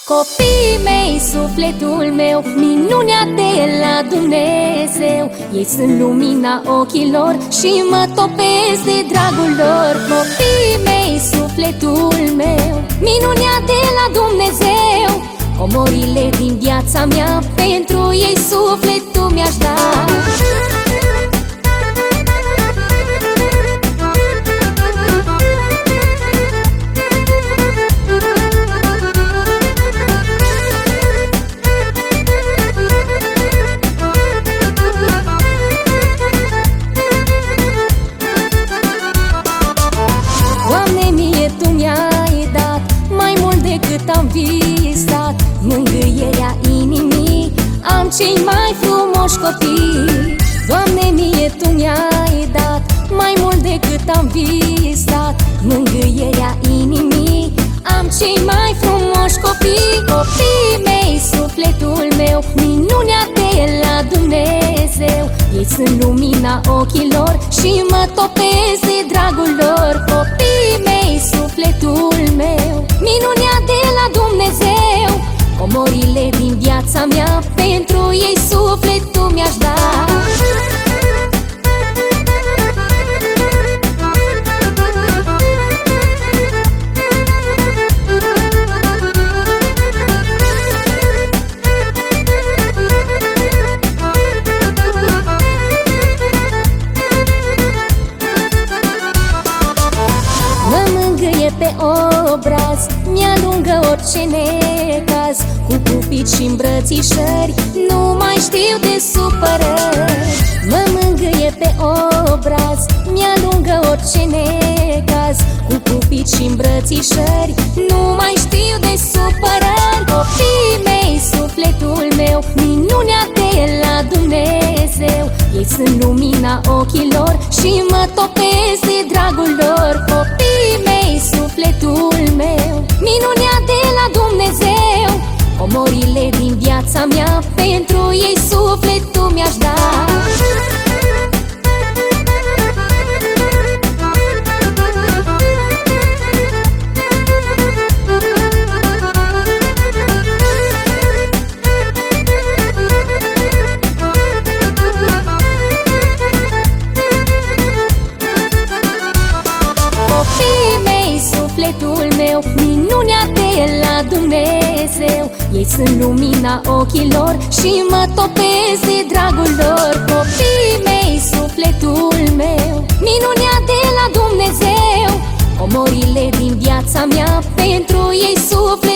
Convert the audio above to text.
Copiii mei, sufletul meu, minunea de la Dumnezeu. Ei sunt lumina ochilor și mă topesc de dragul lor. Copiii mei, sufletul meu, minunea de la Dumnezeu. Comorile din viața mea, pentru ei sufletul mi-aș da. Am visat mângâierea inimii, am cei mai frumoși copii. Doamne, mie Tu mi-ai dat mai mult decât am visat mângâierea inimii, am cei mai frumoși copii. Copiii mei, sufletul meu, minunea de la Dumnezeu. Ei sunt lumina ochilor și mă topesc de dragul lor. Copiii mei, sufletul meu, minunea de la Dumnezeu. Comorile din viața mea, pentru ei sufletul mi-aș da. Pe obraz mi-alungă orice necaz, cu pupici și îmbrățișări, nu mai știu de supărări. Mă mângâie pe obraz, mi-alungă orice necaz, cu pupici și îmbrățișări, nu mai știu de supărări. Copiii mei, sufletul meu, minunea de la Dumnezeu. Ei sunt lumina ochilor și mă topesc de dragul lor. Copiii mei, sufletul meu, minunea de la Dumnezeu. Comorile din viața mea, pentru ei sufletul mi-aș da. Copiii mei, sufletul meu, minunea de la Dumnezeu. Ei sunt lumina ochilor și mă topesc de dragul lor. Copiii mei, sufletul meu, minunea de la Dumnezeu. Comorile din viața mea, pentru ei sufletul